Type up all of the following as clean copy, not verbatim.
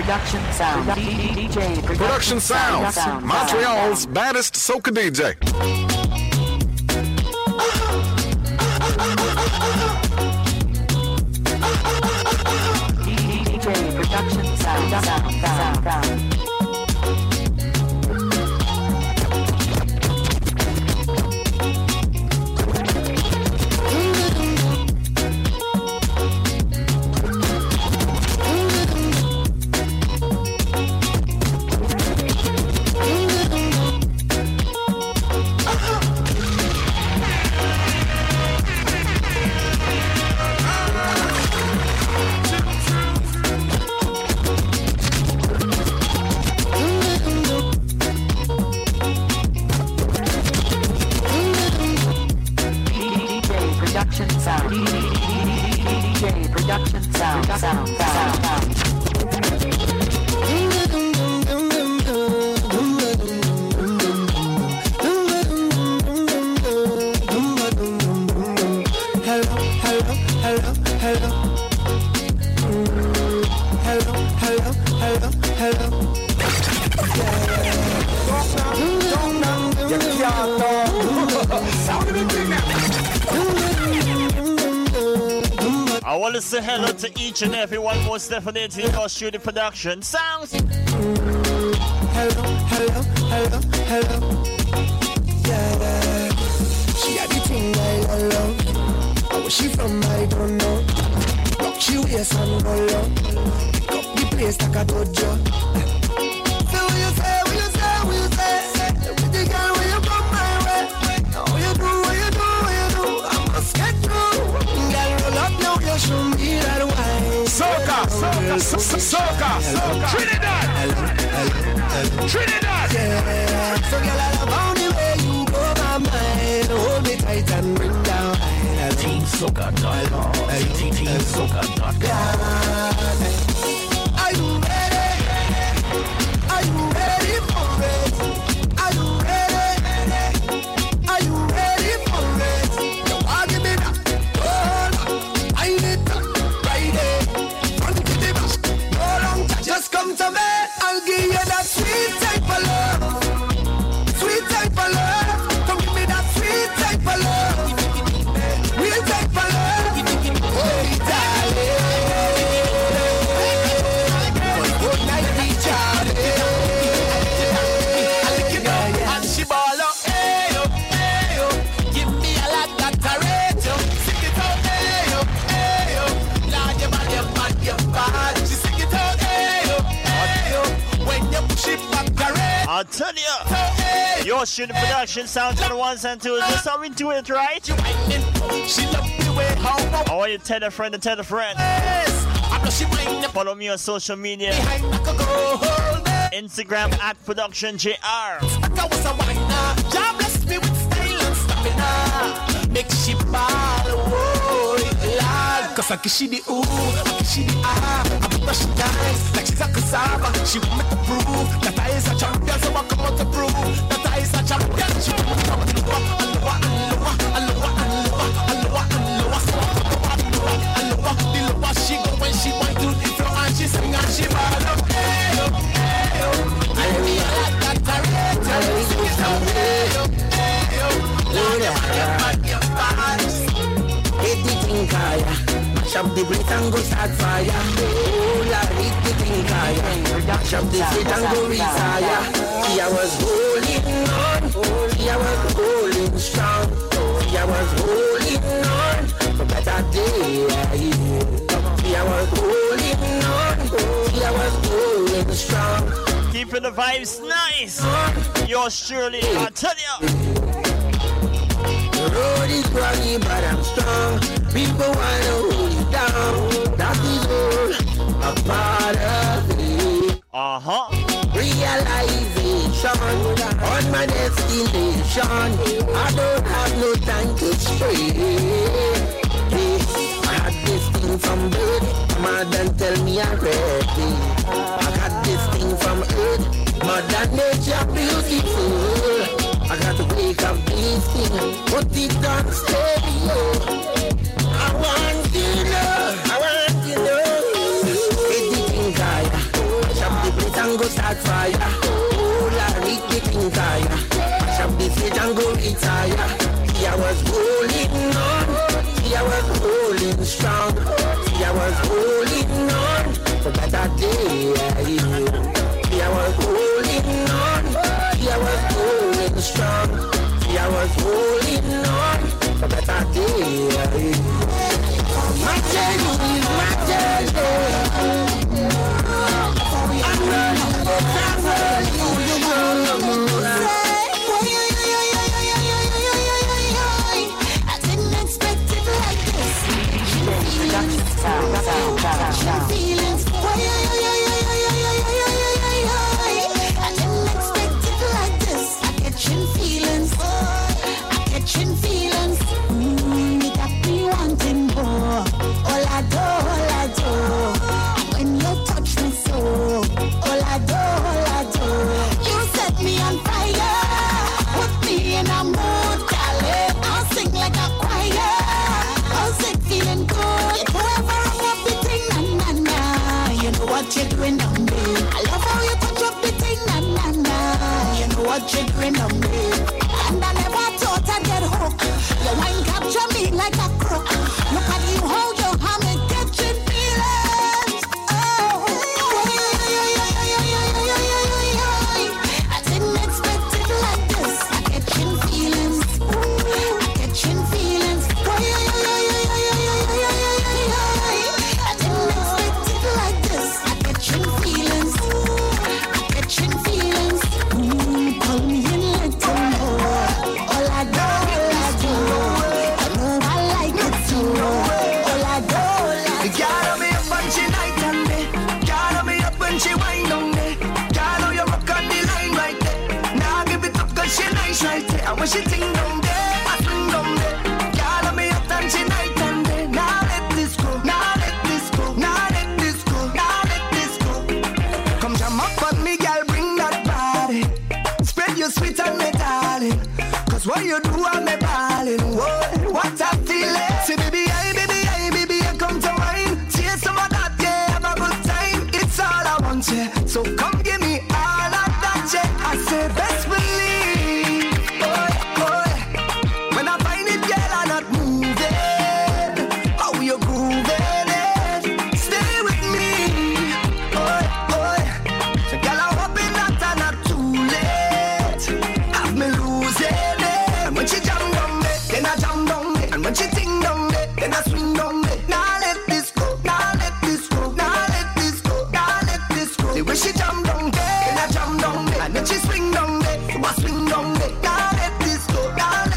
Production Sound. DJ Production Sounds. Montreal's baddest soca DJ. DJ Production Sound. DJ Production Sound. I want to say hello to each and every one, most definitely your studio production sounds. Hello. Yeah. She had the thing I love. Where she from, I don't know. Rock she waist and go low. Pick up the place like a dojo. So what you say? Pretty girl, where you come my way? Now what you do? I must get through. Girl, roll up now, you show me that wine. Soca. Trinidad. Yeah. So girl, I love how the way you go my mind. Hold me tight and bring down. TeamSoca.com. TeamSoca.com. Are you ready? Are you ready for it? Are you ready? Are you ready for it? You want give me that? Oh, I need it right there. Run to the back. No long time. Just come to me. I'll give you that sweet type of love. Sweet type of love. Come give me that sweet type of love. Real type of love. Oh, darling. Good night, Charlie. And she ball up. Ayo. Give me a lot that I rate you. Sing it out. Ayo. Lord, your bad. She sing it out. Ayo. When you push it back, I rate. I'll tell you, your studio production sounds on the ones and twos. That's how we do it, right? She love the way how I want you to tell a friend and tell a friend. Follow me on social media. Instagram at ProductionJR. God bless me with style and stamina. Make she ball, oh, Lord. Cause I kiss she the ooh, I kiss she the ah. I put brush dance like she's a cassava. She want me to prove that I is a champion, so I come out to prove that I is a champion. She want me to come and lower, the lower she go when she want to the floor and she sing and she ball up. Ayo. I me like that target. Sing it out. Ayo. Hit the thing kaya, mash up the Brit and go start fire. Oh, la hit the thing kaya, mash up the Brit and go retire. I was holding on, I was holding strong, I was holding on for better day. I was holding on, I was holding strong. Keeping the vibes nice. Yours truly, I'll tell you. The road is rocky, but I'm strong. People wanna hold you down. That is all a part of it. Realization on my destination. I don't have no time to stray. I had this thing from birth. Mother tell me I'm ready. I got this thing from earth. Mother nature beautiful. I got to wake up this thing, put it on stereo. I want to know. Anything kaya, and go start fire. Oh, Larry, the king fire. Mash up the stage and go retire. See, I was holding on. See, I was holding strong. See, I was holding on for better days. See, I was holding on. See, I was holding strong. See, I was holding on for better days. My journey is my journey. I'm running for travel. I didn't expect it like this. Feelings. I didn't expect it like this. I catching feelings. You got me wanting more. All I do. When you touch me so. All I do. You set me on fire. Put me in a mood, darling. I'll sing like a choir. I'll sing feeling good. Whoever I'm up the thing, na. You know what you're doing on me. I love how you touch up the thing, na. You know what you're doing on me. And I never thought I'd get hooked. Your wine capture me like a crook. Look at you hold your hand and catching feelings. Oh, I didn't expect it like this. I catching feelings. I didn't expect it like this. I catching feelings. Call me in little more. All I do. I know I like it too. All I do. You gotta be up and she night and day. Gotta be up and she wine on me. Gotta you rock on the line right there. Now give it up cause she nice right there. And when she ting down there, I swing down there. Gotta be up and she night and day. Now let this go. Come jam up on me, girl, bring that body. Spread your sweet and me darling. Cause what you do I'm me balling. Whoa, what I feeling. Say baby, I come to wine. Chase some of that, yeah, have a good time. It's all I want, yeah. So come give me all of that, yeah. I say best believe. When I find it, girl, I'm not moving. How you grooving it? Stay with me. So girl, I'm hoping that I'm not too late. Have me losing it. And when she jam down me, then I jam down me. And when she ting down me, then I swing down me. Now let this go. The way she jam down me, then I jam down me. And then she swing down me, so I swing down me. Now let this go.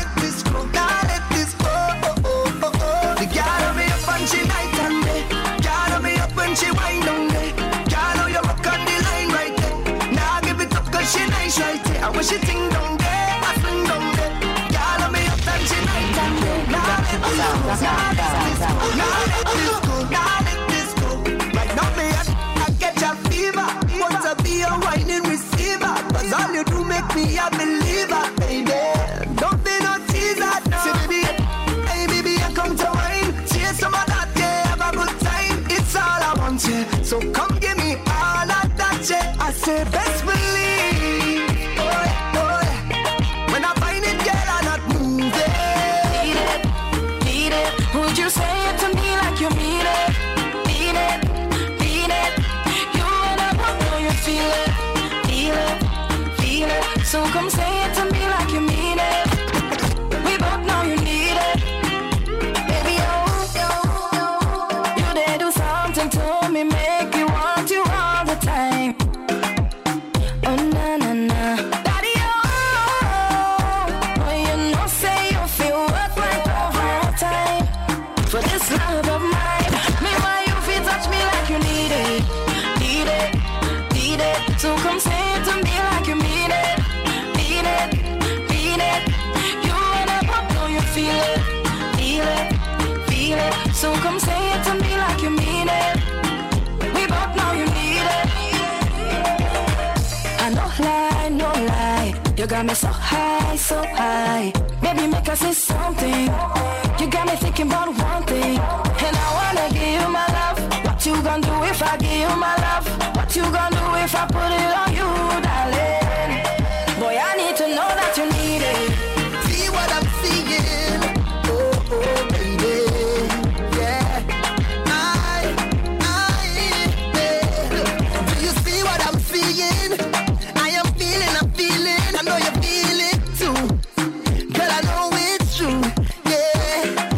The gotta be up and she night and day. Gotta be up and she wine down me. Gotta you rock on the line right there. Now give it up cause she nice right there. And when she ting down there, I swing down there. Gotta be up and she night and day. Now let this go. Right now me I get a fever. Want to be a whining receiver. Cause all you do make me a believer, baby. Don't be no teaser. Say baby, I come to wine. Chase some of that, yeah, have a good time. It's all I want, yeah. So come give me all of that, yeah. I say best believe. When I find it, girl, I'm not moving. Need it. Would you say it to me like you mean it? Need it. You and I both know you feel it. So come say it to me like you mean it. We both know you need it. Baby, you dare do something to me, make me want you all the time. Oh na. Daddy, you know say you feel worth my overtime. For this love of mine, me why you feel touch me like you need it. So come say it to me like you mean it. You and I both know you feel it. So come say it to me like you mean it. We both know you need it. I no lie. You got me so high. Baby, make us say something. You got me thinking about one thing. And I wanna give you my love. What you gonna do if I give you my love? What you gonna do if I put it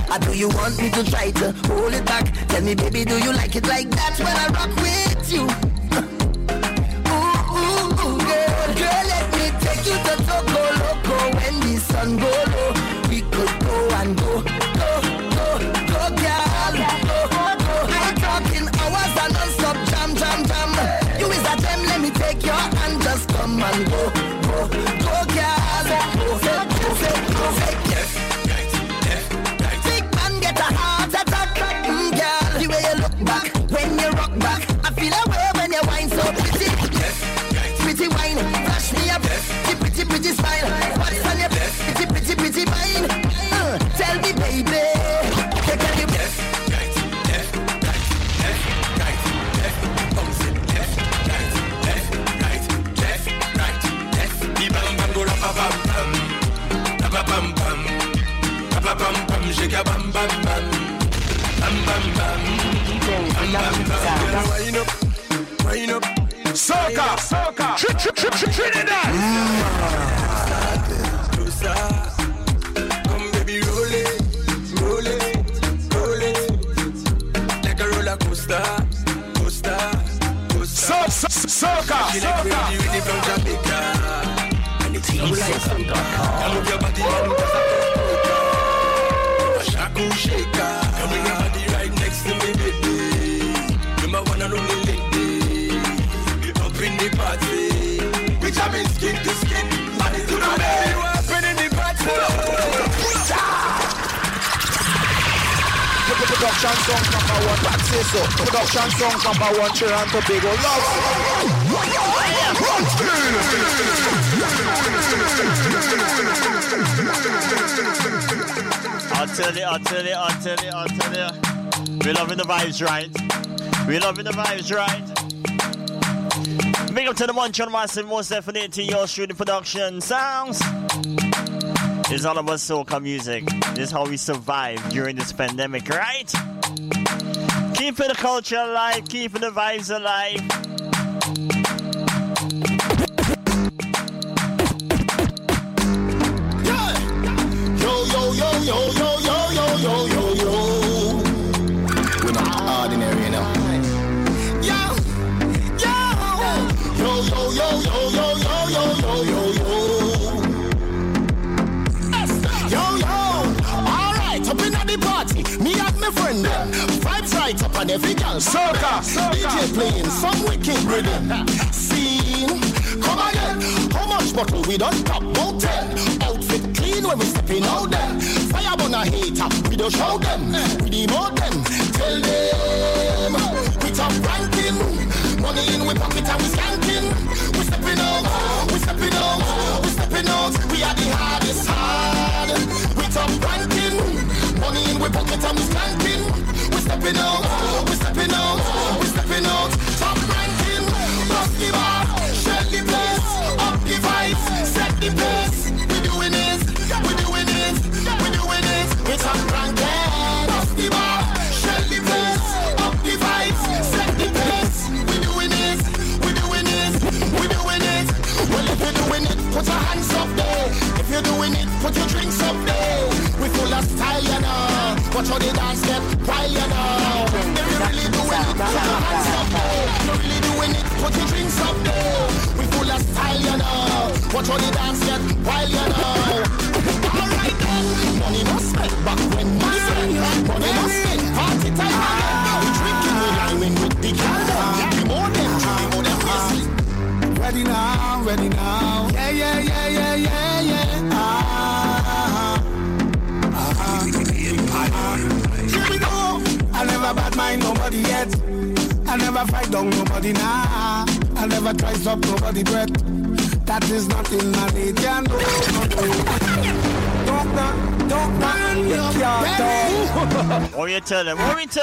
Or do you want me to try to hold it back? Tell me, baby, do you like it like that when I rock with you? Girl, let me take you to Toco Loco. When the sun go low, we could go and go, girl, go. I'm talking hours and non-stop jam. You is a gem, let me take your hand, just come and go, girl, go. Big man get a heart attack, girl. The way you look back, when you rock back, I feel a way when you whine so pretty. Pretty wine, flash me up, pretty smile. What's on your pretty mind? Tell me, baby, can you shake a bam bam bam, bam bam bam. DJ Production Sound. Wind up, Soca, Trinidad. Come baby, roll it, like a roller coaster. Soca. Ready from Jamaica. And it's TSoca.com. move your body and just a shaku shaker. Come bring your body right next to me, baby. You're my one and only lady. Up in the party, which I mean skin to skin, body to body. You up in the party. Production song number one, back say so. Production song number one, Trinidad and Tobago. Love. I'll tell you. We're loving the vibes, right? Big up to the Montreal Massive, most definitely your shooting production sounds. It's all about soca music. This is how we survive during this pandemic, right? Keeping the culture alive, keeping the vibes alive. Yo. We're not ordinary, you know. Yo. Alright, up in the party, me and my friend vibes right up on every girl. Soca. DJ playing some wicked rhythm. Scene, come again. How much bottle we done pop? About 10. Outfit clean when we stepping out them. Fire burn a hater, we don't show them. We demote them, tell them. We top ranking, money in we pocket and we skanking. We stepping out. We are the hardest hard. We top ranking, money in we pocket and we skanking. We stepping out. Top ranking, bust the bar, shell the place, up the vibes, set the pace. We doing it. We top ranking, bust the bar, shell the place, up the vibes, set the pace. We doing it. Well, if you're doing it, put your hands up there. If you're doing it, put your drinks up there. We full of style, you know. Watch how they dance get wild, you know. If you're really doing it, put your hands up there. If you're really doing it, put your drinks up there. We full of style, you know. Watch how they dance get wild, you know. Alright then, money must spend back when money spend. Money must spend, party time again. We drinking, we liming with the candle. We more than wasting. Ready now. Yeah. Here we go. I never bad mind nobody yet. I never fight down nobody now. I never try stop nobody breath. That is not in my nature, no. Don't run your door. What you tell them?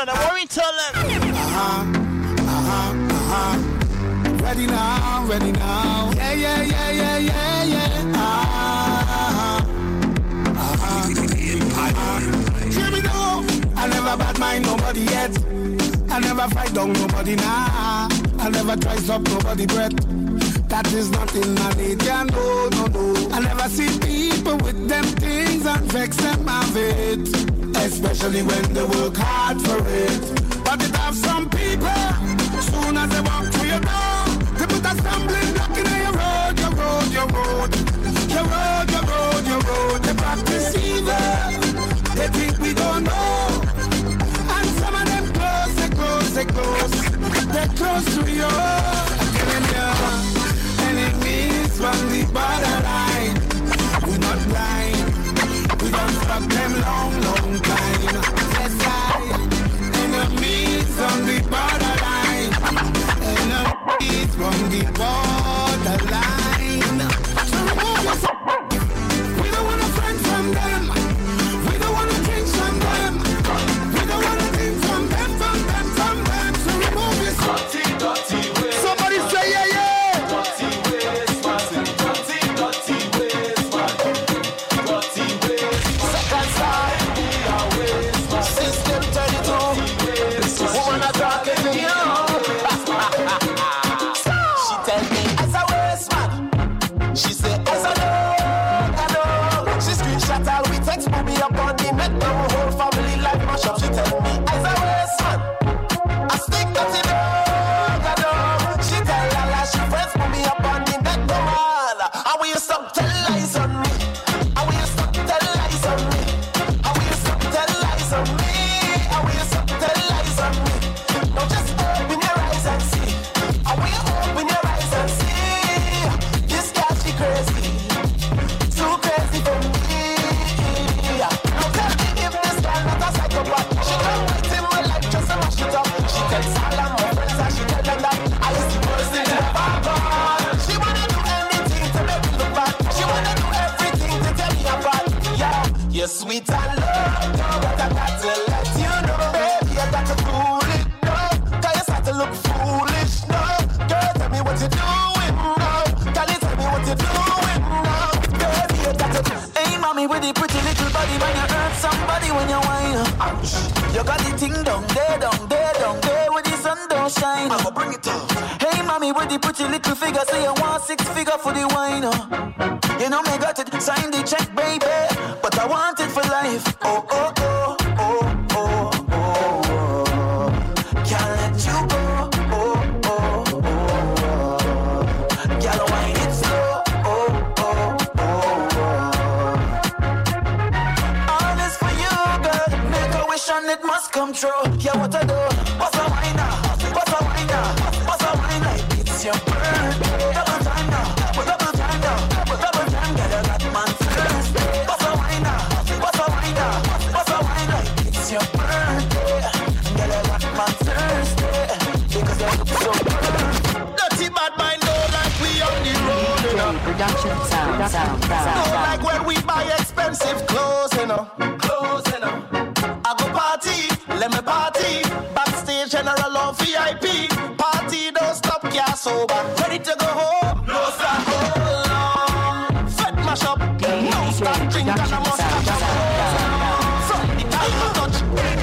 Ready now. Yeah. Here we go. I never bad mind nobody yet. I never fight down nobody now. I never try stop nobody breath. That is not in my nature, no. I never see people with them things and vex them of it. especially when they work hard for it. But it have some people, soon as they walk through your door, they put a stumbling block in your road, your road, your road, your road, your road, your road. They practice evil, they think we don't know. And some of them close, they close, they close, they're close to you. I'm telling you, enemies from the borderline. We're not blind, we don't fuck them long, long time. Yes, enemies on the borderline. Enemies from the borderline. So remove yourself. We don't want a friend from them. We don't want to drink from them. We don't want to drink from them, from them, from them. So remove yourself. Dirty ways. Somebody say yeah, yeah. Dirty ways, dirty ways, dirty ways. Second side, system 32. Woman are talking to you. She tell me as a waste man. She say as a no. She screenshot all we text put me up on the net. Now whole family life mash up. She tell me as a waste man. I stick to the dog. She tell all she friends put me up on the net. No man. And we stop tell lies on me. And we stop tell lies on me. And we stop tell lies on me. And we stop tell lies on me. Now just open your eyes and see. And we open your eyes and see. This girl she crazy. Too crazy for me. Now tell me if this girl not a psychopath. She come right in my life just to mash it up. She tells all of my friends and she tell them that I is the person in the Bible. She wanna do anything to make me look bad. She wanna do everything to tell me apart. Yeah, you're sweet and love, but I got to let you know, baby, I got to cool it now. Cause you start to look foolish now. Girl, tell me what you're doing now. Can you tell me what you're doing now? Baby, you got to. Hey, mommy, with the pretty little body, when you hurt somebody when you whine. You got the thing down there, down there, down there, where the sun don't shine. I'ma bring it up. Hey, mommy, with the pretty little figure, say you want 6 figure for the wine. You know me got it, sign the check, baby, but I want it for life. Oh, oh, oh, oh, oh, oh, oh. Can't let you go. Oh, oh, oh, oh. Girl, wine it slow. Oh, oh, oh, oh. All this for you, girl. Make a wish and it must come true. Yeah, what I do? What's a whiner? What's a whiner? What's a whiner? It's your birthday. Double time now. Double time now. Double time, girl, you got man Thursday. What's a whiner? What's a whiner? What's a whiner? It's your birthday. Girl, you got man Thursday. Because you look so good. Dirty bad mind, don't like we on the road, you know. Production sound. Don't like when we buy expensive clothes, you know. Clothes, you know. I go party, let me party. Backstage, general or VIP. Party, don't stop, can't sober. Ready to go home, no stop, hold on. Fed mash up, no stop, drink and I must catch up. From the time I touch,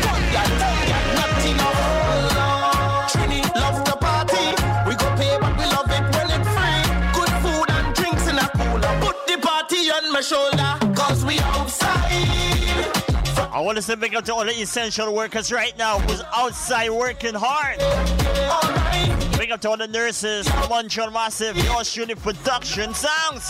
not enough, hold on. Trini love the party. We go pay but we love it when it's free. Good food and drinks in a cooler. Put the party on my shoulder, cause we outside. I want to say big up to all the essential workers right now who's outside working hard. Big up to all the nurses, Montreal Massive, your shooting production sounds.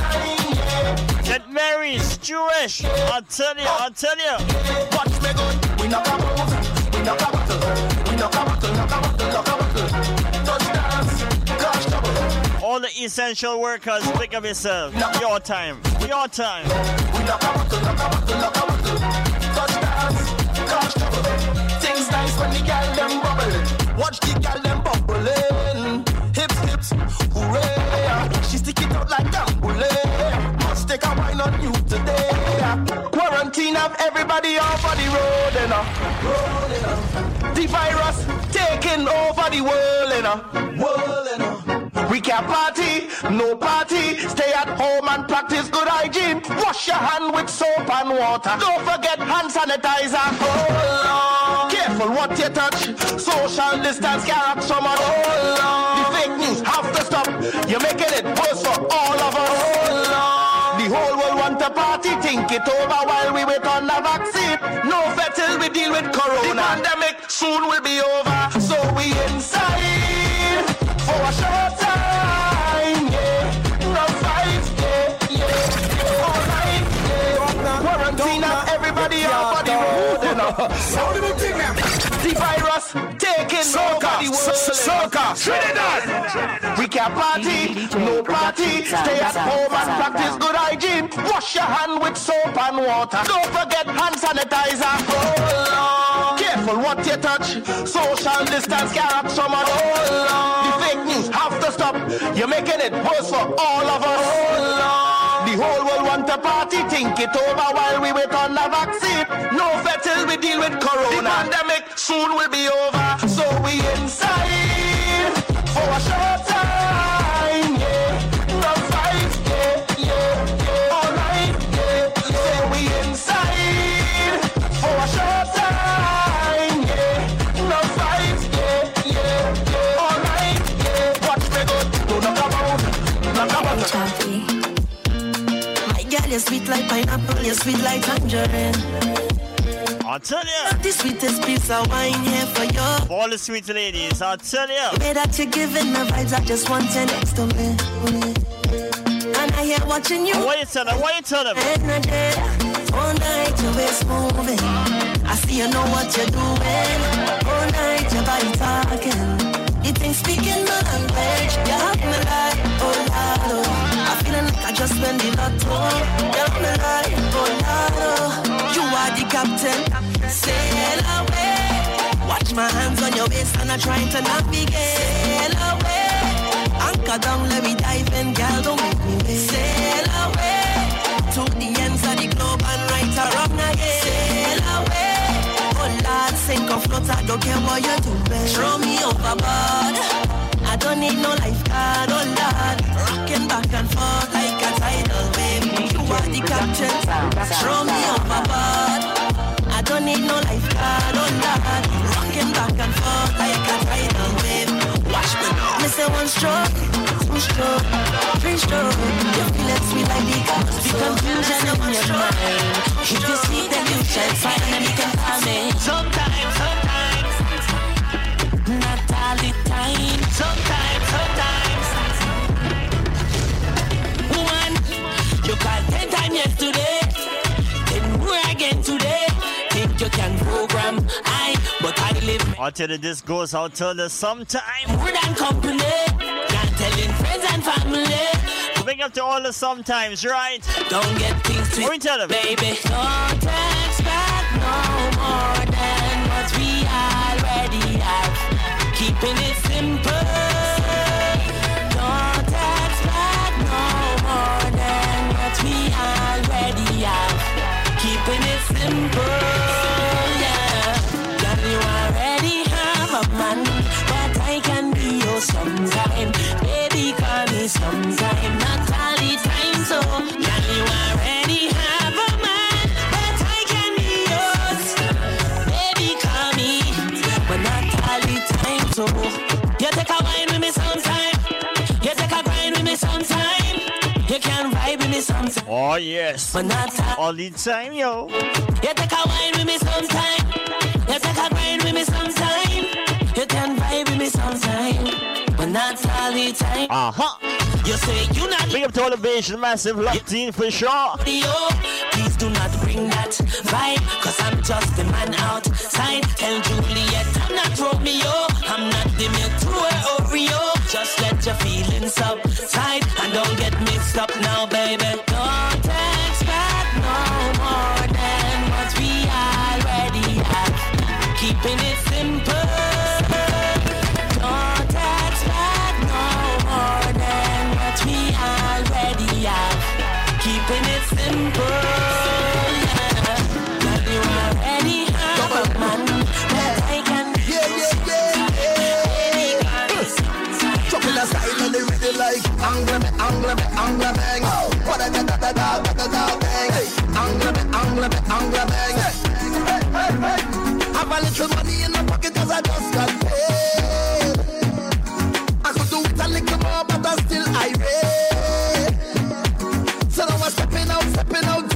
St. Mary's, Jewish, I'll tell you. Watch me good, we knock a bottle, we knock a bottle, we knock a bottle, knock a bottle, knock a bottle. Touchdowns, cash double. All the essential workers, pick up yourself. Your time. We knock a bottle, knock a bottle, knock a bottle. Touchdowns, cash double. Things nice when the girl them bubbling. Watch the girl them bubbling. Hips, hooray. She stick it out like gambling. Must take a wine on you today. Quarantine have everybody over the road, you know. The virus taking over the world, you know. We can't party, no party. Stay at home and practice good hygiene. Wash your hand with soap and water. Don't forget hand sanitizer. Hold on. Careful what you touch. Social distance can't so much. Hold on. The fake news have to stop. You're making it worse for all of us. Hold on. The whole world want to party, think it over while we wait on the vaccine. No fair till we deal with corona. The pandemic soon will be over, so we inside for a short time, yeah. No fight, yeah. All right, yeah. Quarantine and everybody off of the road, you know. The virus taking over the world. Soca, Trinidad. We can't party, no party. Stay at home and practice good hygiene. Wash your hand with soap and water. Don't forget hand sanitizer. Hold on. Careful what you touch. Social distance can't so much. Hold on. The fake news have to stop. You're making it worse for all of us. Hold on. The whole world want to party. Think it over while we wait on the vaccine. No fair till we deal with corona. The pandemic soon will be over. So we inside for a short time, yeah. No fight, yeah. All right, yeah. So we inside for a short time, yeah. No fight, yeah. All right, yeah. Watch me go, don't knock about. My girl, you're sweet like pineapple, you're sweet like tangerine. I'll tell you. The sweetest piece of wine here for you. For all the sweet ladies, I'll tell you. The way that you're giving me vibes, I just want you next to me. And I hear watching you. What you tell them? Energy. All night your waist moving. I see you know what you're doing. All night your body talking. You think speaking my language. You have me like, oh Lord. I feeling like I just went the lotto. You have me like, oh Lord. You are the captain. Sail away. Watch my hands on your waist and I'm trying to navigate. Sail away. Anchor down, let me dive in, girl, don't make me wait. Sail away. To the ends of the globe and right around again. Sail away. Oh Lord, sink or float, I don't care what you're doing. Throw me overboard. I don't need no lifeguard, oh Lord. Rocking back and forth like a tidal wave. You are the captain. Throw me overboard. I don't need no lifeguard, oh Lord. Rocking back and forth like a tidal wave. Watch me now. Me say one stroke, two stroke, three stroke. You feel it sweet like the gas. The confusion in your mind. If you see then you shall find and you can call me. Sometimes. Not all the time. Sometimes. Woman, you called 10 times yesterday. Then more again today. Think you can program but I live. I'll tell you this goes out till the sometime. More than company. Can't telling friends and family. Big up to all the sometimes, right? Don't get things twisted. What you tell them? Baby, don't expect no more than what we already have. Keeping it simple. Don't expect no more than what we already have. Keeping it simple, yeah. Girl, you already have a man, but I can be yours sometime. Baby, call me sometime, not all the time. So, girl, you already have a man, but I can be yours. Baby, call me, but not all the time. So, you take a wine with me sometime. You take a grind with me sometime. You can vibe with me sometime. Oh yes, but not all the time, yo. You take a wine with me sometime. You take a grind with me sometime. You can vibe with me sometime, but not all the time. You say you not. Big up to all the Beijing massive locked in for sure. Please do not bring that vibe, cause I'm just the man outside. Tell Juliet I'm not Romeo, I'm not the milk to her Oreo. Just let your feelings subside and don't get mixed up now, baby. Don't expect no more than what we already have. Keeping it simple. Don't expect no more than what we already have. Keeping it simple. Girl, you already have a man that I can be. Chopping a style and they really like angle me, bang. What a da bang. Angle me, bang. Hey. Have a little money in the pocket cause I just got paid. I could do it a little more but I'm still irate. So now I'm stepping out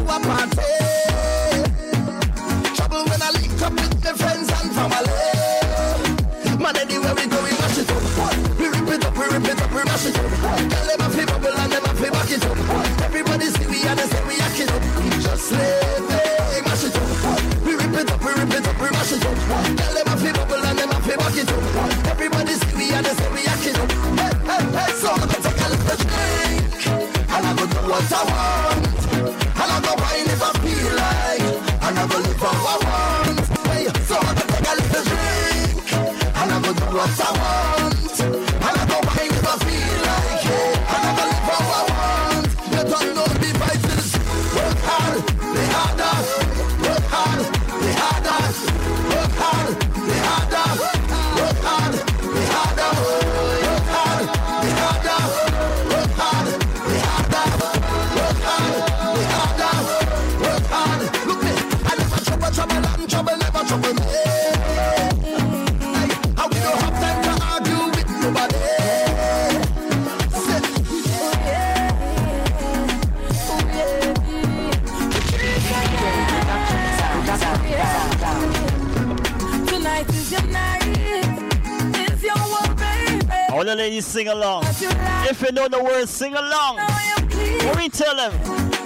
the friends and family. Man, anywhere we go, we mash it up. We rip it up, we rip it up, we mash it up. Girl, them a fi bubble and them a fi back it up. Everybody see we and they say we hack it up. Just living, mash it up. We rip it up, we rip it up, we mash it up. Girl, them a fi bubble and them a fi back it up. Everybody see we and they say we hack it up. Hey, hey, hey, so I'm gonna take a little drink, and I'm gonna do what I want, and I'm gonna wine if I feel like, and I'm gonna live how I want. Hey, so I'm gonna take a little drink, and I'm gonna do what I want, and I'm gonna wine if I feel like, yeah, and I'm gonna live how I want. You don't know the vices. Work hard, play harder. Work hard, play harder. Work hard, play harder. Work hard, play harder. Work hard, play harder. Work hard, play harder. Work hard, play harder. Work hard. Look me, I never trouble and trouble never trouble me. I we don't have time to argue with nobody. Tonight is your night. It's your one, baby. All the ladies sing along. If you know the words, sing along. What we tell them?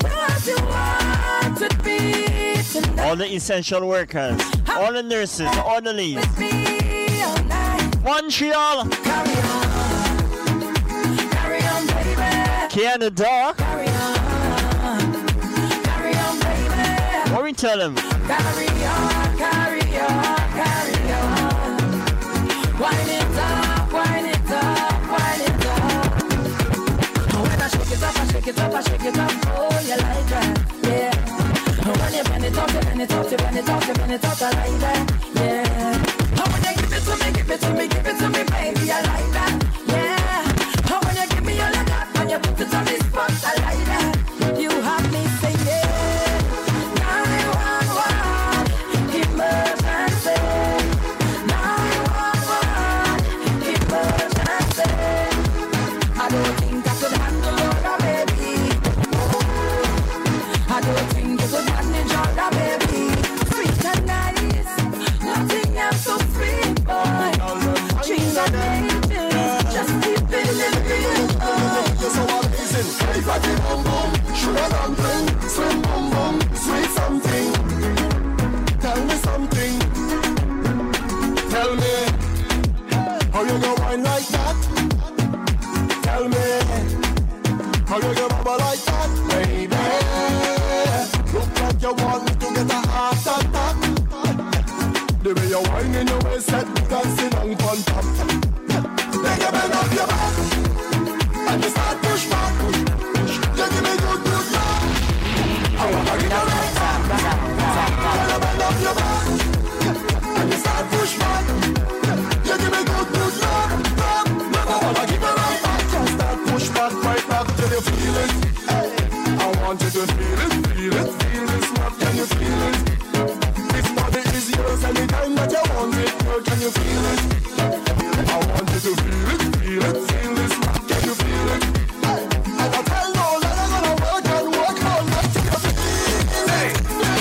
All the essential workers, all the nurses, all the leads. Montreal, Canada. What we tell them? Carry on, carry on, carry on. Wind it up, wind it up, wind it up. When I shake it up, I shake it up, I shake it up. Oh, you like that, yeah. When you bend it up, you bend it up, you bend it up, you bend it up, I like that, yeah. When you give it to me, give it to me, give it to me, baby, I like that, yeah. When you give me all of that, when you put it on the spot, I like that. You have me singing. Fatty boom boom, sugar dumpling, sweet boom boom, sweet something. Tell me something. Tell me how you go wine like that. Tell me how you go bubble like that, baby. Look like you want me to get a heart attack. The way you wine in your waist, set dancing on top. Then you bend up your back and you start push back. You give me good love. I want to give you right back. Tell you bend up your back and you start push back. You give me good love. I want to give you right back. Just start push back, right back till you feel it. I want you to feel it, feel it, feel this love. Can you feel it? This body is yours anytime that you want it. Girl, can you feel it? I want you to feel it, feel it, feel this love. Can you feel it? And I tell no lie, I'm gonna work and work all night till you feel it.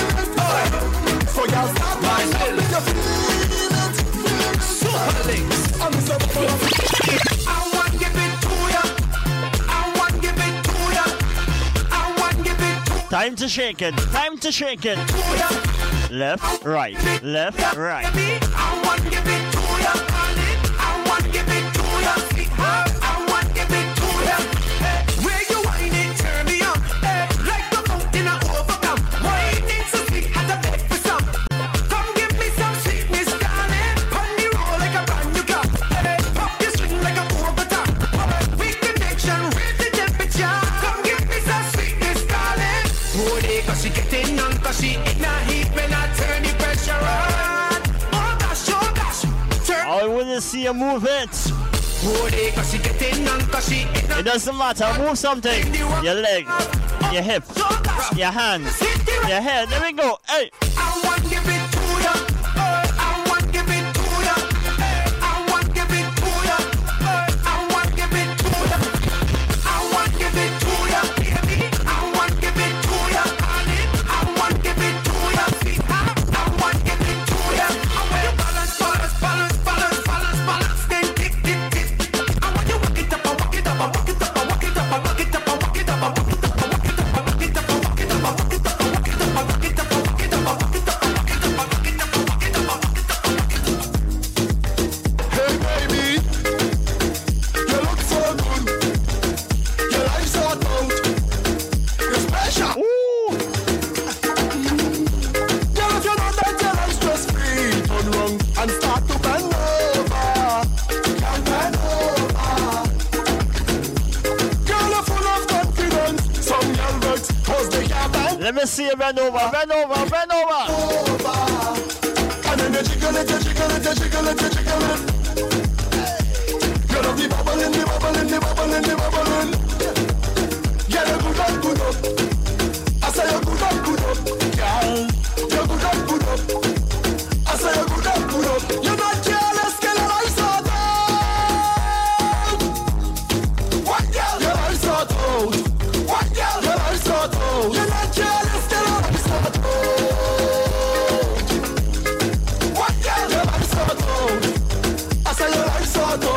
So you start my style, you feel it. Super links. I'm so full of it. I want to give it to ya. I want to give it to ya. I want to give it to ya. Time to shake it. Time to shake it. Left, right. Left, right. I want to give it to ya. I want to give it to ya. I want to give it to ya. Where you whining, turn me on. Like the mountain I overcome. Whining so sweet, had to beg for some. Come give me some sweetness, darling. Pon the roll like a brand new car. Pop your string like a overtop. We connection with the temperature. Come give me some sweetness, darling. Oh, they cause she getting on, cause she in a heat when I turn the pressure on. Oh gosh, turn. I want to see you move it. It doesn't matter, move something. Your leg, your hip, your hands, your head. There we go. Hey. I want to give it to ya. I want to give it to ya. I want to give it to ya. I want to give it to ya. I want to give it to ya, baby. I want to give it to ya, honey. I want to give it to ya, sweetheart. I want to give it to ya. Let me see you bend over. And then you jiggle it. You love the bubbling. Get a good up. I say you good up, girl. You good up. I say you good up. You're not careless, girl. Your eyes are out. What girl? Your eyes are out. What girl? Your eyes are out. You're not careless, girl. Your eyes are out. What girl? Your eyes are out. I say your eyes are out.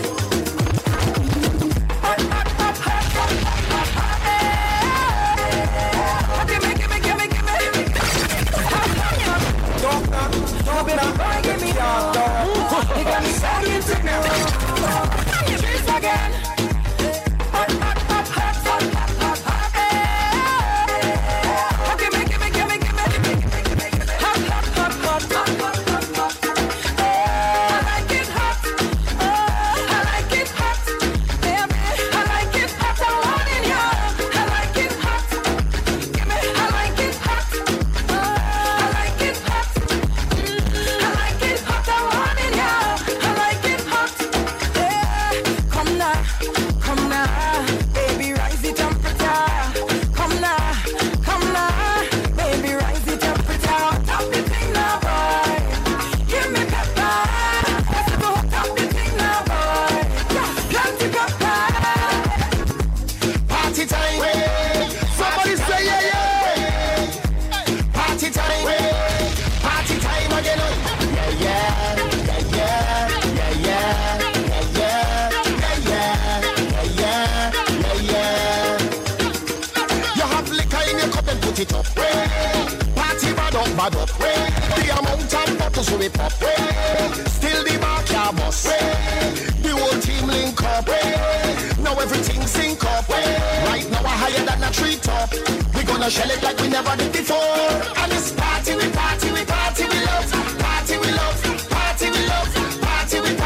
Bad up, the amount of bottles we pop, still the backyard bus, the whole team link up, now everything sync up, right now we're higher than a treetop, we gonna shell it like we never did before, and this party we love, party we love, party we love, party we love, party we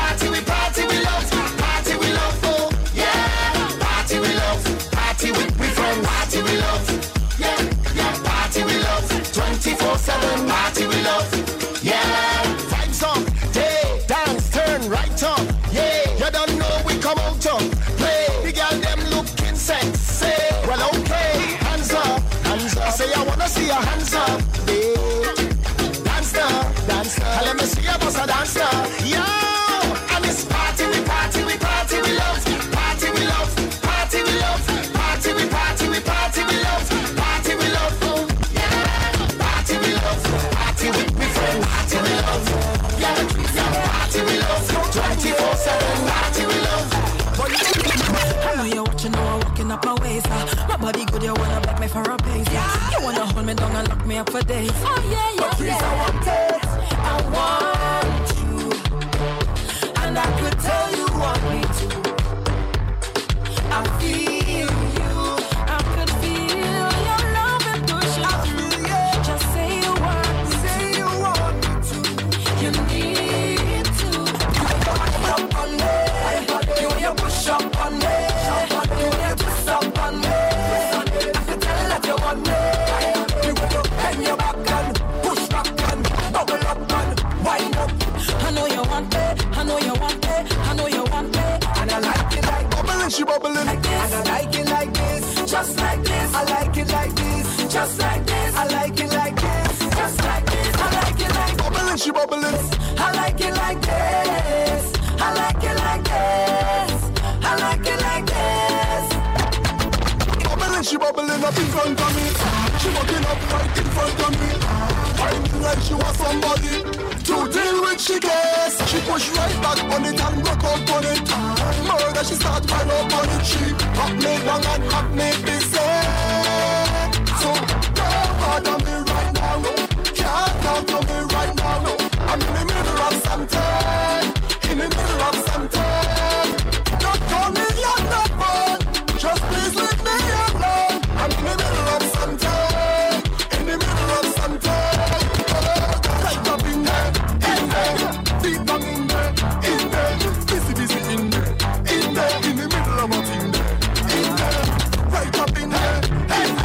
love, oh yeah, party we love, party with we friends, party we love, yeah, party we love, 24/7, party we love, yeah, vibes up, day, dance, turn right up, yeah, you don't know we come out to play, the girl them looking sexy, well okay, hands up, I say I wanna see your hands up, yeah, dance now, let me see your boss a dance now, yo, and it's party we love, party we love, party we love, party we love, party we love, oh yeah, party we love, party with me friends, party we love, yeah, party we love, 24/7, party we love. I know you're watching, now I'm walking up a ways. My body good, you wanna back me for a pace. You wanna hold me down and lock me up for days. Oh yeah, but please, I want you, and I could tell you want me to. I feel you, I could feel your love and pushing through. Just say you want me to. You need to. You push up on me, you twist up on me. I can tell that you want me. You go bend your back and push back and bubble up and wind up. I know you want it, I know you want it, I know you want it. And I like it like bubbling, she bubbling like this. And I like it like this, just like this. I like it like this, just like this. I like it like this, just like this. I like it like bubbling, she bubbling. I like it like this, I like it like this. I like it like this. Bubbling, she bubbling up in front of me. She walking up right in front of me. Finding like she was somebody to deal with, she guess. She push right back on it and broke out on it. Murder, she start pile up on it. She hot me down and hot me busy. So don't bother me right now. Can't talk to me right now. I'm in the middle of something. In the middle of something. Don't call me young, not fun. Just please leave me alone. I'm in the middle of something. In the middle of something. Right up in there. Deep down in there. Busy in there. In the middle of a thing there. Right up in there.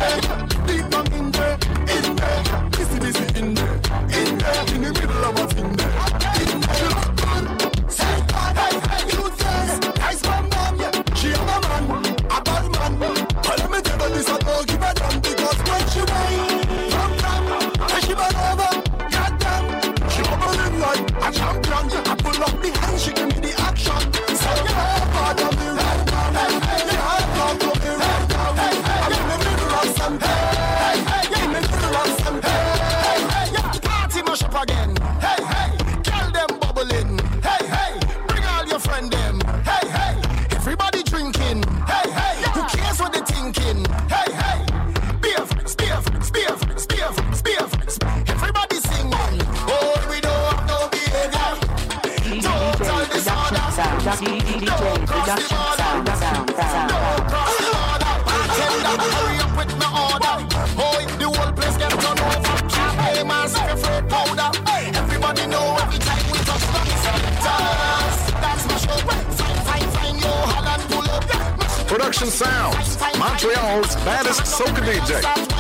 DJ production sound. Hurry up with my order. Oh, the whole place get turned over. Hey, man, afraid powder. Everybody know every time we touch that's my show. Fine, yo, Holland pull up. Production Sounds, Montreal's baddest soca DJ.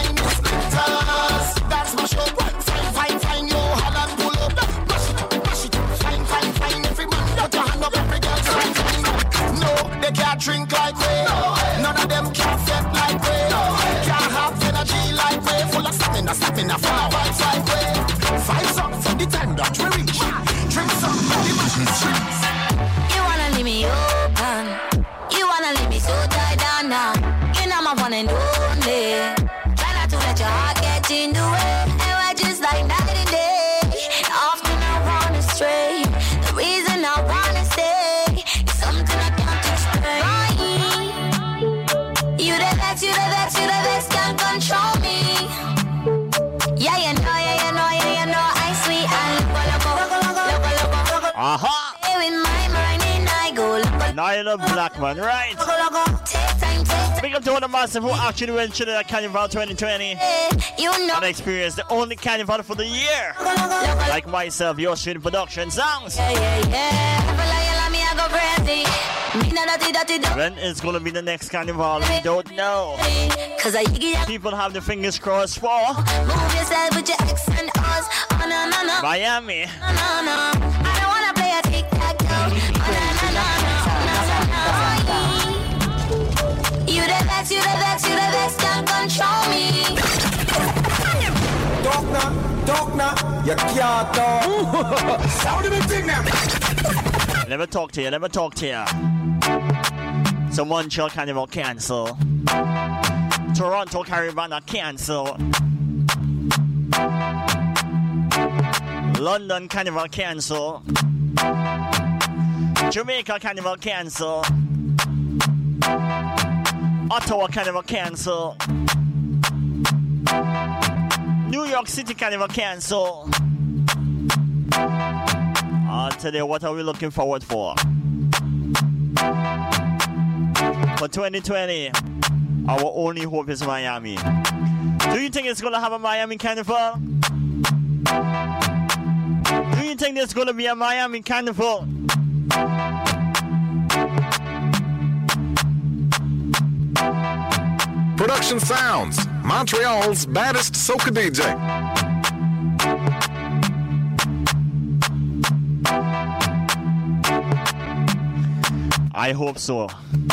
That's my show. Fine, yo, Holland pull up. Mash it. Fine, every man put your hand up, every girl. Fine. No, they can't drink like we. None of them can't set like we. Can't have energy like we. Full of stamina, full of vibes like we. Vibes up from the time that we reach. Drink some, the machine streets. You wanna leave me open? You wanna leave me so tied down now? You know my one and only. Try not to let your heart get in the way. And we're just like night and day. Often I wanna stray. The reason I wanna stay is something I can't explain. You the best, can't control me. Yeah, you know, I sweet and loco. Aha! In my mind and I go loco. Nyla Blackman, right? Take time. Big up to all the massive who actually went to the Carnival 2020 You know. and experienced the only Carnival for the year. Like myself, your shooting production sounds. When is gonna be the next Carnival? We don't know. People have their fingers crossed for Move yourself with your ex and us. Oh, no. Miami. No. I don't wanna play a tic-tac-toe. No. You the best, can't control me. Talk now, you can't talk. Sound of the thing now. Never talk to you. So Montreal Carnival cancel. Toronto Caribana cancel. London Carnival cancel. Jamaica Carnival cancel. Ottawa Carnival cancel. New York City Carnival cancel. Today, what are we looking forward for? For 2020, our only hope is Miami. Do you think it's gonna have a Miami Carnival? Do you think there's gonna be a Miami Carnival? Production Sounds, Montreal's baddest soca DJ. I hope so.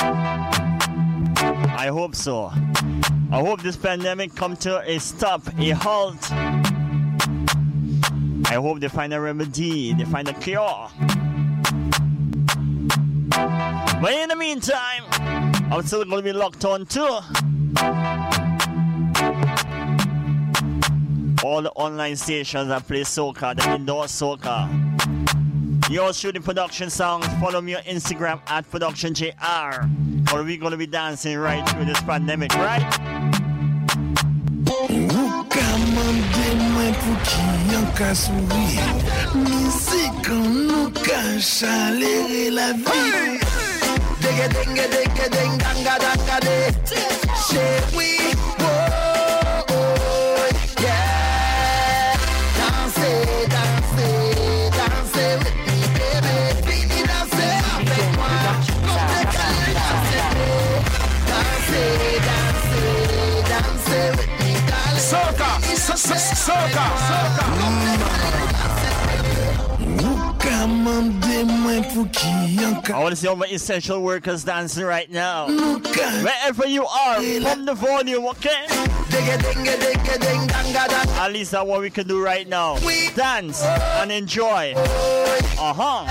I hope this pandemic come to a stop, a halt. I hope they find a remedy, they find a cure. But in the meantime, I'm still going to be locked on too. All the online stations that play soca, that endorse soca. Your shooting production songs. Follow me on Instagram at ProductionJR. Or we're gonna be dancing right through this pandemic, right? I want to see all my essential workers dancing right now. Wherever you are, pump the volume, okay? At least that's what we can do right now. Dance and enjoy. Uh-huh.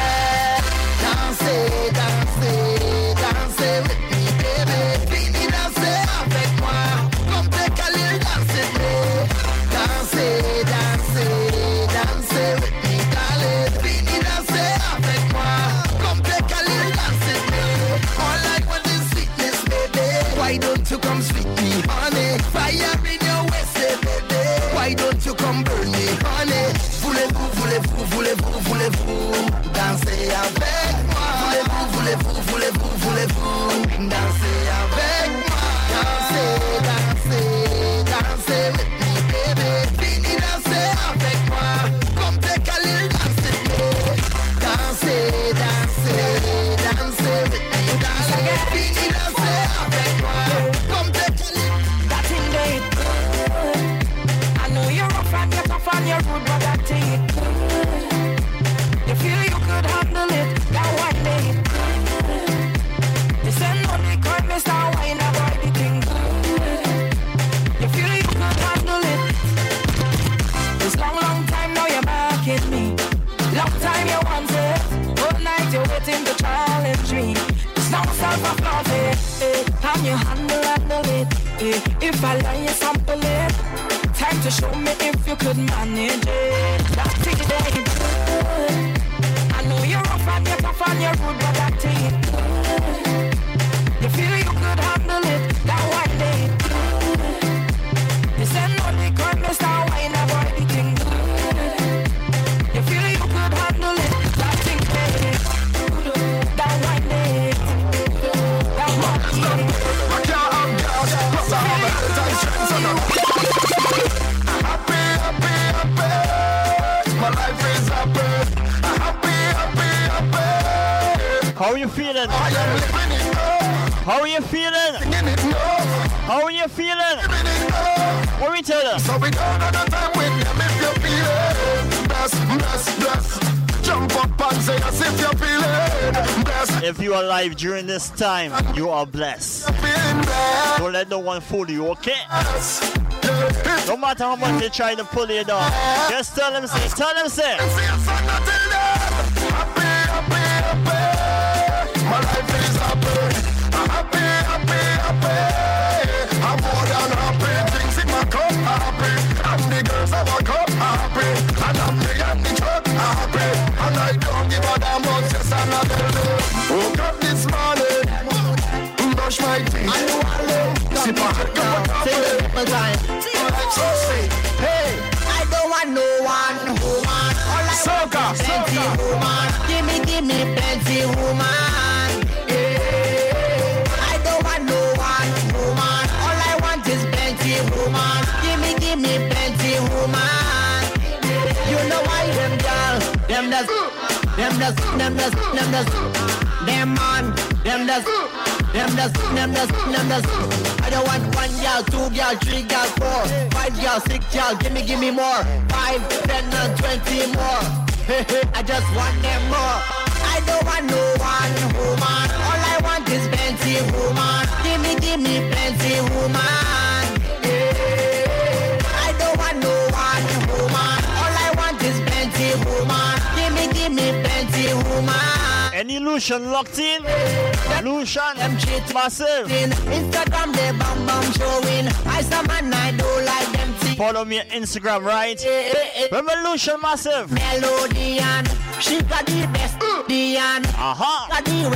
Why don't you come sweet me, honey? Fire in your waist, baby. Why don't you come burn me, honey? Voulez-vous, voulez-vous, voulez-vous, voulez-vous danser avec moi? advances. All night you're waiting to challenge me. It's not self-affronted, and you handle it. If I lie, you sample it. Time to show me if you could manage it. That's it, ain't good. I know you're rough and you're tough and you're rude, but that ain't good. You feel you could handle it, that one day. You said no, they can't miss that wine, that boy, the thing good. You feel you could handle it, that thing good. That one day. That one day. I can't have girls, plus I have a time strength, so no. Happy, happy, happy. My life is happy. Happy, happy, happy. How are you feeling? I am living it up. How are you feeling? Singing it up. How are you feeling? Living it up. What we tell you? So we don't have no time with them if you feel it. Bless, bless, bless. Jump up and say as if you feel it. Bless. If you are alive during this time, you are blessed. Feeling blessed. Don't let no one fool you, okay? No matter how much they try to pull you down, just tell them, say. Happy, happy, happy. My life is happy. Happy, happy, happy. I'm more than happy. Things in my cup, happy. And the girls have a cup, happy. And I'm the truck, happy. And I don't give a damn about just another day. Woke up this morning, brush my teeth. Sip a hot cup of coffee. Hey, I don't want no one woman. All I want is plenty woman. Give me plenty woman. Yeah. I don't want no one woman. All I want is plenty woman. Give me plenty woman. You know why them girls, them does, them man, them does. I don't want 1 girl, 2 girl, 3 girl, 4, 5 girl, 6 girl. Give me more. 5, 10, and 20 more. I just want them more. I don't want no one woman. All I want is plenty woman. Give me plenty woman. Yeah. I don't want no one woman. All I want is plenty woman. Give me plenty woman. Any Lucian locked in? Lucian, massive. Instagram, they bam showing. I some man I do like them. Follow me on Instagram, right? Remember Lucian massive? Melodian, she got the best Dian. Got the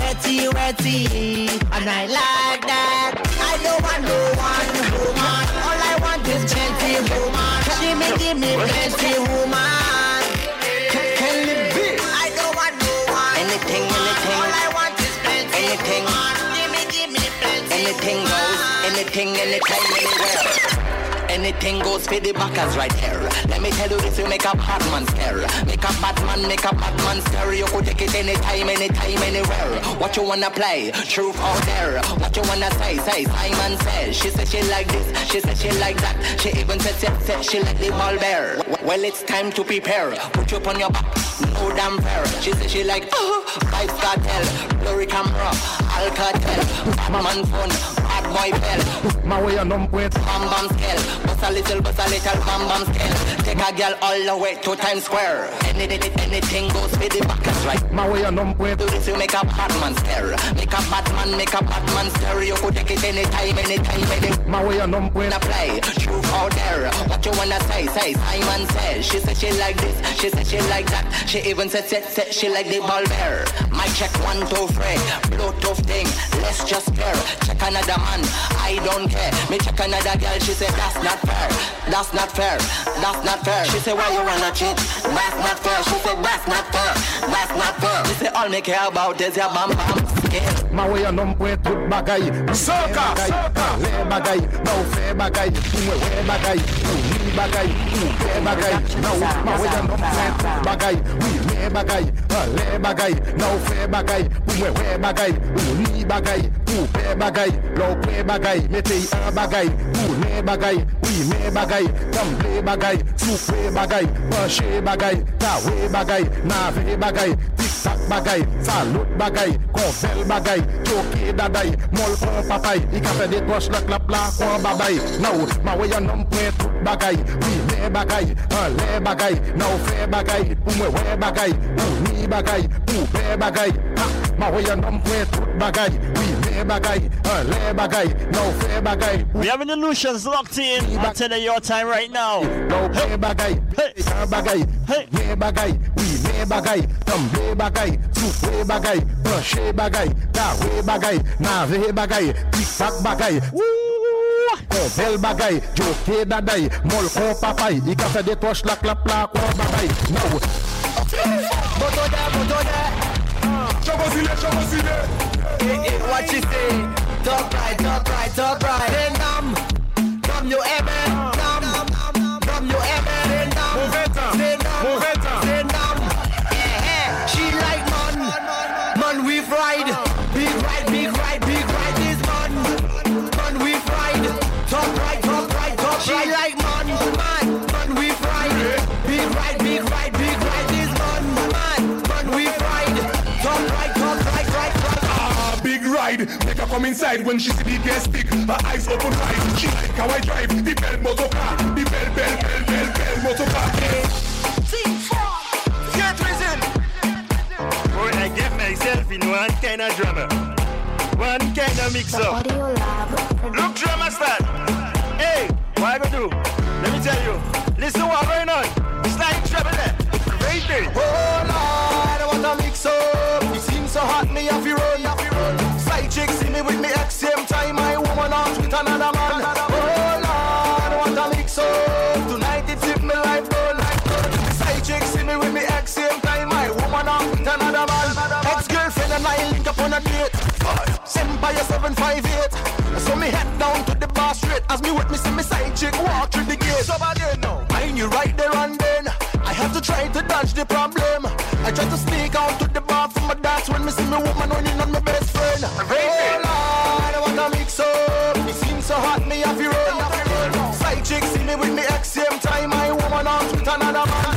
wetty, and I like that. I don't want no one woman. All I want is plenty woman. Give me plenty woman. Can it be? I don't want no one. Anything. All I want is plenty Anything. woman. Give me plenty. Anything goes, anything, anytime, anywhere. Anything goes for the backers right here. Let me tell you this, you make a bad man scare. Make a bad man scare. You could take it anytime, anywhere. What you wanna play? Truth out there. What you wanna say? Simon says. She said she like this, she said she like that. She even said she like the ball bear. Well, it's time to prepare. Put you up on your back, no damn fair. She said she like, Vibes Cartel, Blurry Camera, Alcatel, Batman phone, bad boy bell. My way on with Bam scale. Bust a little bam scale. Take a girl all the way to Times Square. Anything goes for the backers, right? my way on with. Do this, you make a bad man stare. Make a bad man stare. You could take it anytime. My way on with. Play, truth out there. What you wanna say? Simon says. She said she like this, she said she like that. She even said she like the ball bear. My check 1, 2, 3. Bluetooth thing, let's just care. Check another man, I don't care. Me check another girl, she said that's not fair. She said why you wanna cheat? That's not fair. She said that's not fair. She said all me care about is your bam scale. My way on with bagay. Soca. Le bagay. No fair bagay. We bagay. We bagay. No my way on with bagay. We le bagay. Le bagay. No fair bagay. We bagay. We bagay. We bagay. Low pay bagay. Mete bagay. We bagay. We me bagay. Come play bagay. Soup bagay. Punch bagay. Ta way bagay. Na ve bagay. tic-tac bagay, salut bagay, konvel bagay, choke daday, mol kon papay, I ka fe de tosh la klap la kon babay. Now, ma we yon nom pre tout bagay, oui me bagay, an le bagay, now fe bagay, pou mwe we bagay, pou ni bagay, pou be bagay, ma we yon nom pre tout bagay, oui me bagay, an le bagay, now fe bagay. We have an illusions locked in. I'm telling you your time right now. Now pe bagay, hey bagay, hey me bagay, oui me bagay, tambe bagay, soupe bagay, planche bagay, dawe bagay, nave bagay, tic-tac bagay. Konvel bagay, joke daday, mol kon papay, I ka fe de tosh la klap la kon babay. Now Boto there. Chokosile. What you say? Talk right. Then dam you ever, dam you ever. Then dam, then dam. She like man we ride. Big ride this man we ride. Talk right. She like man we ride. Big ride this man we ride. Talk right. Big ride, make her come inside when she see the gas stick. Her eyes open wide, she like how I drive the bell motorcar, the bell motorcar. Get reason. Boy, I get myself in one kind of drama, one kind of mix up. Look, drama start. Hey, what I gonna do? Let me tell you. Listen what going on. It's like trouble there. Right. Oh Lord, I want to mix up. It seems so hot, me have to run. Side chick see me with me ex, same time my woman out with another man. Oh Lord, I want to mix up. Tonight it's if me life burn. Side chick see me with me ex, same time my woman out with another man. Ex-girlfriend and I link up on a date. Empire 758. So me head down to the bar straight. As me with me see me side chick walk through the gate. So bad now, I knew right there and then I have to try to dodge the problem. I try to sneak out to the bar from my dance when me see me woman running on my best friend. Oh Lord, I wanna mix up. It seems so hot, me have to run. Side chick see me with me ex, same time my woman out with another man.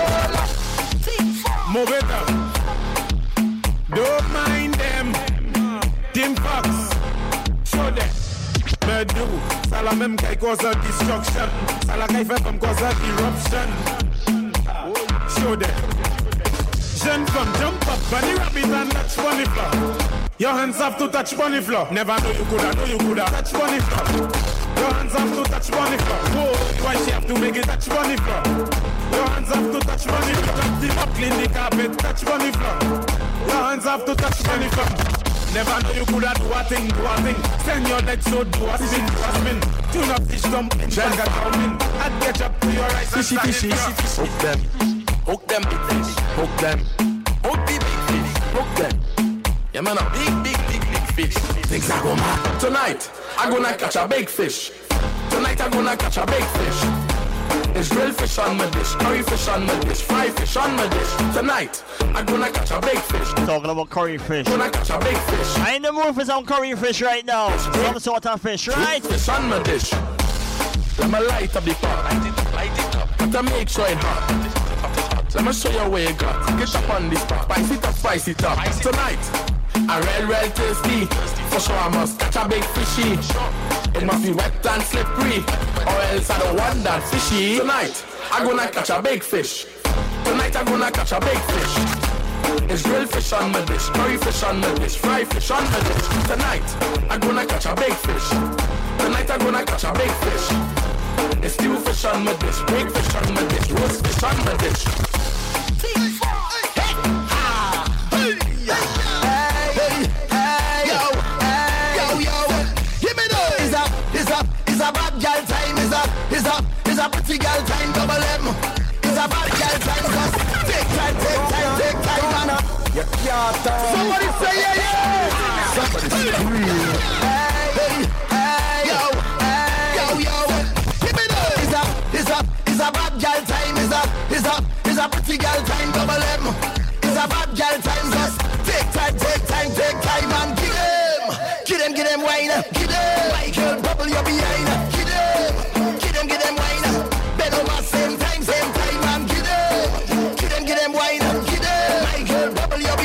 Move it up. Don't mind them. Team Fox. Show them. Medu. Ça la même qui cause a destruction. Ça la qui fait comme cause a eruption. Show them. Jeune femme, jump up, bunny rabbit and touch bunny floor. Your hands have to touch bunny floor. Never know you coulda touch bunny floor. Your hands have to touch bunny floor. Whoa, why she have to make it touch bunny floor? Your hands have to touch bunny floor. Touch the up, clean the carpet, touch bunny floor. Your hands have to touch bunny floor. Never know you coulda do a thing. Send your legs so do a spin. Tune up fish dumpling, Jenga coming. I catch up to your right and start it up. Hook them big fish, hook them. Hook the big fish, hook them. Yeah man, a big fish. Things are going mad. Tonight, I'm gonna catch a big fish. There's grilled fish on my dish, curry fish on my dish, fried fish on my dish. Tonight, I'm gonna catch a big fish. Talking about curry fish. Gonna catch a big fish. I in the mood for some curry fish right now. Some sort of fish, right? Fish on my dish. Let me light up the pot. Light it up. Got to make sure it's hot. Let me show you where you got. Get up on this pot. Spice it up. Tonight, a real tasty. For sure I must catch a big fishy. It must be wet and slippery, or else I don't want that fishy. Tonight, I'm gonna catch a big fish. There's grilled fish on my dish, curry fish on my dish, fried fish on my dish. Tonight, I'm gonna catch a big fish. There's stew fish on my dish, big fish on my dish, roast fish on my dish. It's a bad girl time, it's a pretty girl time, double M. It's a bad girl time, cause take time, man. Somebody say yeah. Somebody say yo. Give me those. It's a bad girl time, it's a pretty girl time, double M. It's a bad girl time, cause take time, man. Get them wine, get them. Michael, bubble your behind, get them wine. Bend over same time, man. Get them wine, get them. Michael, bubble your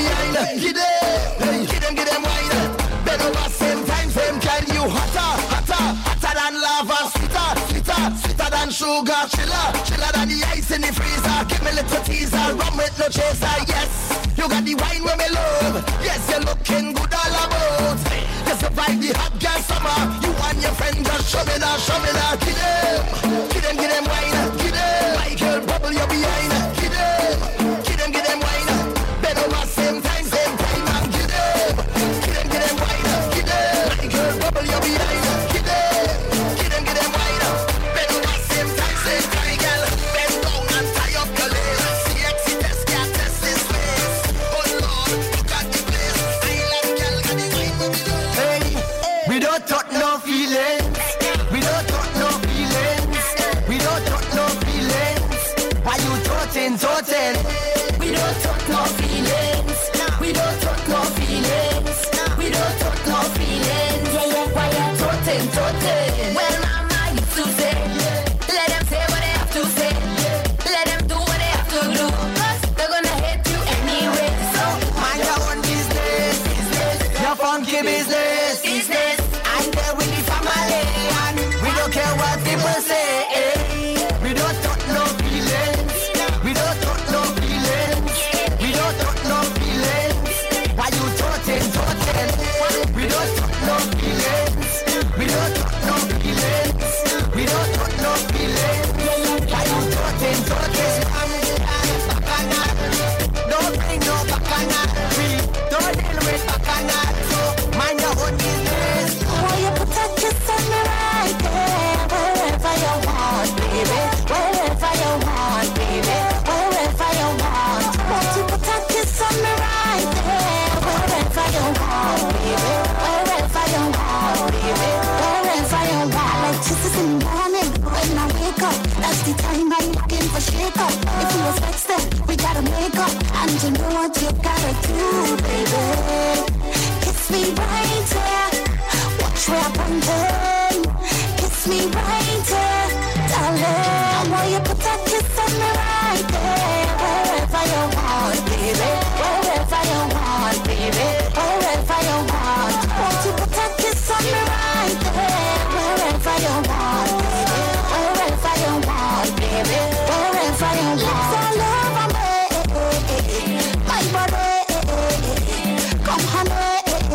chiller than the ice in the freezer. Give me a little teaser, rum with no chaser. Yes, you got the wine with me love. Yes, you're looking good all about. You survive the hot girl summer. You and your friend just show me that. Get them wine. Get them, my girl, bubble you behind. Get them wine. Bend over same time. And get them wine. Get them, my girl, bubble you behind. Get them wine. Bend over same time, girl. Bend down and tie up your lace. CXC test, can't test this place. Oh Lord, look at the place. Island girl got the wine with me. Hey, we don't talk no feelings. We don't talk no feelings. We don't talk no feelings. Why you totin'? We don't talk no feelings. We don't talk no feelings. We don't talk no feelings. Yeah, why you totin'? Well, mama used to say, let them say what they have to say. Let them do what they have to do. 'Cause they're gonna hate you anyway. So mind your own business. Your funky business. I'm there with the family. And we don't care what people say. We don't talk no feelings. We don't talk no feelings. We don't talk no feelings. Why you totin'? We don't talk no feelings. We don't talk no feelings. We don't talk no feelings. Why you totin'? Don't bring no bacchanal. We don't deal with bacchanal. So mind your own business. Why you put a kiss on me right there? Wherever you want, baby. Wherever you want, baby. Wherever you want. Why you put a kiss on me right there? Wherever you want, baby. Wherever you want, baby. Wherever you want. Like kisses in the morning when I wake up. That's the time I'm looking for shake up. If you was next step, we gotta make up. And you know what you gotta do, baby. Kiss me right there. Watch where I'm pointing. Kiss me right there, darling. Why you put that kiss on me right there? Wherever you want, baby. Wherever you want, baby. Wherever you want. Why you put that kiss on me right there? Wherever you want, baby. Wherever you want, baby. Wherever you want. Lips all over me, my body. Come honey,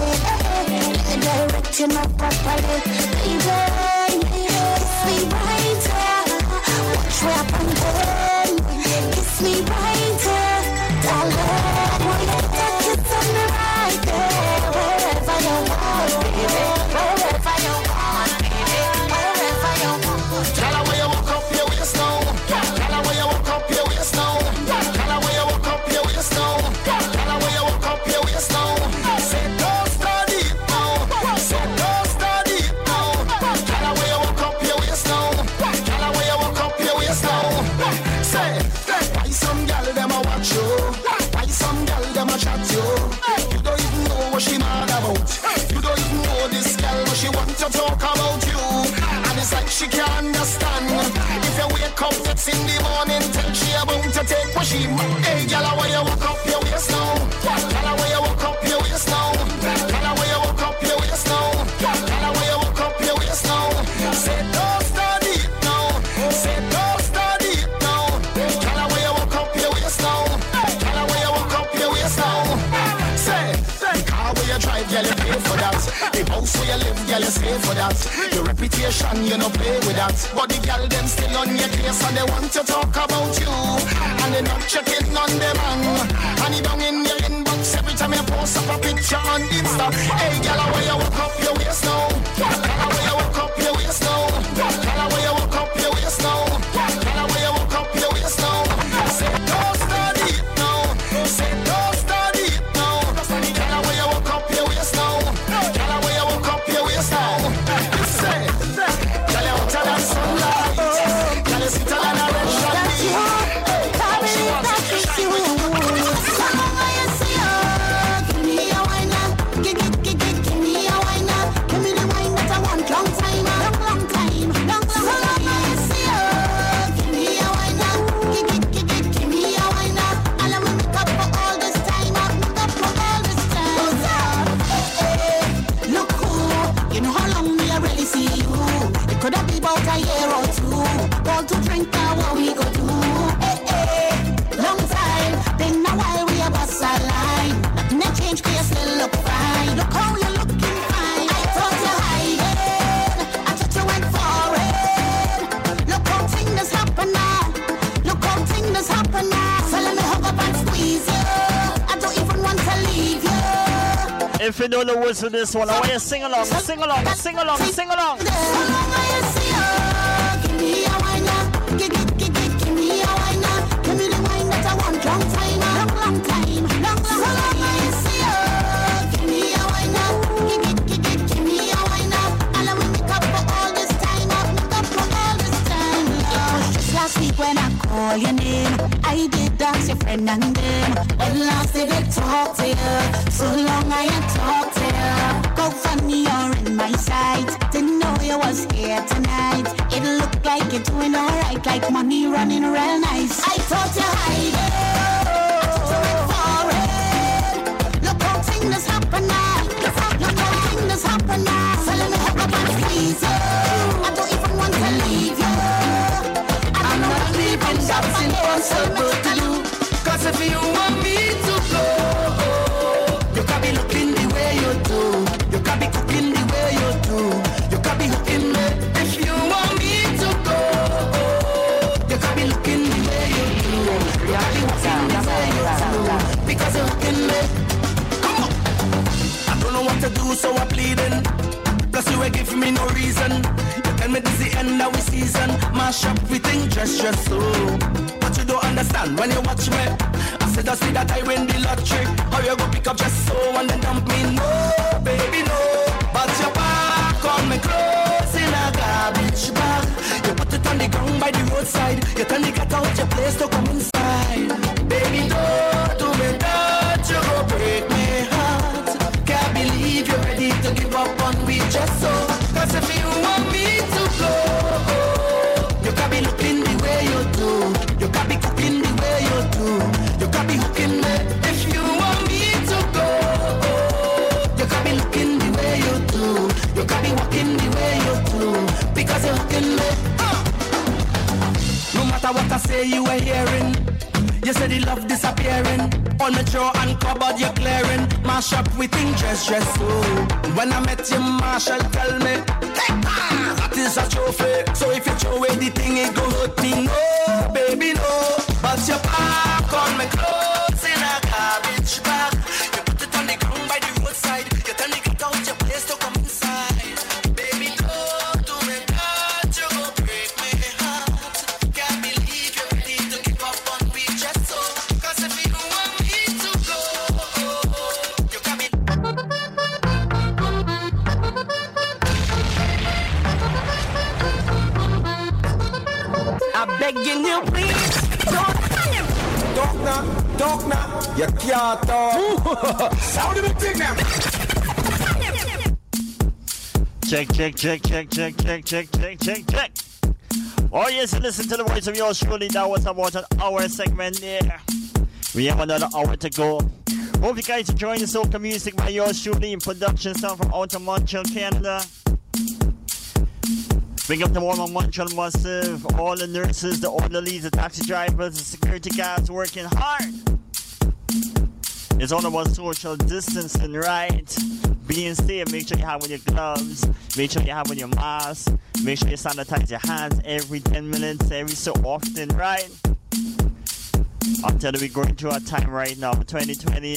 direct you not properly, baby. Kiss me right there. Watch where I'm pointing. Kiss me right there, darling. Why you put that kiss on me right there? Wherever you want, baby. Wherever you want, baby. Wherever you want. Tell her where you walk up your waist now. Tell her where you walk up your waist now. Tell her where you walk up your waist now. Tell her where you walk up your waist now. Say don't start it now. Say don't start it now. Tell her where you walk up your waist now. Tell her where you walk up your waist now. Say why some gal them a watch you? Why some gal them a chat you? You don't even know what she mad about. You don't even know this gal what she want to talk about you. And it's like she can't understand. If you wake up next in the morning, tell she about to take what she. Hey, gal, where you walk up your waist now? Tell her where you walk up your waist now. Tell her where you walk up your waist now. Tell her where you walk up your waist now. Say don't start it now. Say don't start it now. Tell her where you walk up your waist now. Tell her where you walk up your waist now. Say the car where you drive, girl, you pay for that. The house where you live, girl, you stay for that. Your reputation, you no play with that. But the girl them still on your case and they want to talk about you. And they not checking on the man. And he down in your inbox every time you post up a picture on Insta. Hey, girl, where you walk up your waist now? Tell her where you walk up your waist now. Tell her where you walk up your waist now. Tell her where you walk up your waist now. Say don't start it now. Say don't start it now. Tell her where you walk up your waist now. Tell her where you walk up your waist now. Say, tell her out of that sunlight. Tell her sit on a red shawty. She wants to shine with you. Give me a wine now. Give me If you know the words of this one, I want you to sing along, sing along, sing along, sing along. So long I see you. Give me a wine now. Give me a wine now. Give me the wine that I want. Long time, long time, long. So long I see you. Give me a wine now. Give me a wine now. And I will make up for all this time. Make up for all this time. It was just last week when I called your name. I did ask your friend and them. When last did I talk to you? So long I ain't talked to you. Go funny, you're in my sight. Didn't know you was here tonight. It looked like you're doing alright, like money running real nice. I thought you hide it. Look how things happen now. Look how things happen now. So let me hope I can squeeze you. I don't even want to leave you. I'm not leaving, that's impossible to do. Cause if you want me to go, you can be looking the way you do. You can be cooking the way you do. You can be hooking me. If you want me to go, you can be looking the way you do. You can be hooking the way you do. Because you're hooking me. Come on. I don't know what to do, so I'm pleading. Plus you ain't give me no reason. You tell me this is the end of the season. Mash up everything just so. But you don't understand when you watch me. I said I see that I win the lottery. How you go pick up just so and then dump me? No, baby, no. But your back on me clothes in a garbage bag. You put it on the ground by the roadside. You turn the cat out your place to come inside. Baby, don't do me that. You go break my heart. Can't believe you're ready to give up on me just so. Cause if you want me to go, you can be looking the way you do. You can be cooking the way you do. You can be hooking me. If you want me to go, you can be looking the way you do. You can be walking the way you do. Because you're hooking me. No matter what I say, you are hearing. You say the love disappearing. On the drawer and cupboard you're clearing. Mash up with just so. When I met you, Marshall tell me, hey, that is a trophy. So if you throw away the thing, it go hurt me. No, baby, no. But you pack on my clothes in a garbage bag. You put it on the ground by the roadside. You turn the cat out your place to come inside. Baby, don't do me that. You go break my heart. Can't believe you're ready to give up on me just so. Cause if you want me to go, you can be. I'm begging you, please. Don't knock, you can't talk. Sound of the thing now. Check. Oh yes, listen to the voice of yours truly. That was about an hour segment there. We have another hour to go. Hope you guys enjoying the soca music by yours truly in production sound from out of Montreal, Canada. Bring up the one on Montreal Massive, all the nurses, the orderlies, the taxi drivers, the security guards working hard. It's all about social distancing, right? Being safe, make sure you have on your gloves, make sure you have on your mask, make sure you sanitize your hands every 10 minutes, every so often, right? I'm telling you, we're going through a time right now, 2020.